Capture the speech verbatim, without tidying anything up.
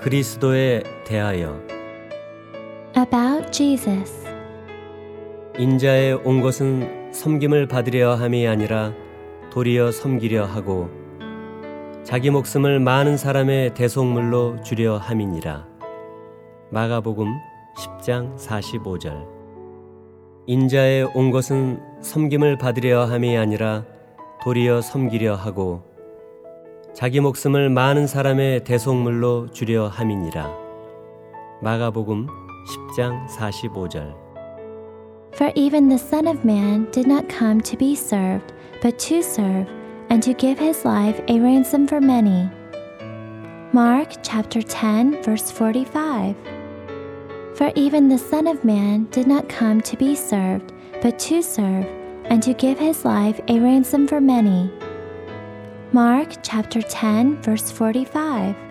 그리스도에 대하여 About Jesus. 인자에 온 것은 섬김을 받으려 함이 아니라 도리어 섬기려 하고 자기 목숨을 많은 사람의 대속물로 주려 함이니라. 마가복음 십 장 사십오 절. 인자에 온 것은 섬김을 받으려 함이 아니라 도리어 섬기려 하고 자기 목숨을 많은 사람의 대속물로 주려 함이니라. 마가복음 십 장 사십오 절. For even the Son of Man did not come to be served, but to serve, and to give his life a ransom for many. Mark chapter ten, verse forty-five. For even the Son of Man did not come to be served, but to serve, and to give his life a ransom for many. Mark chapter ten, verse forty-five.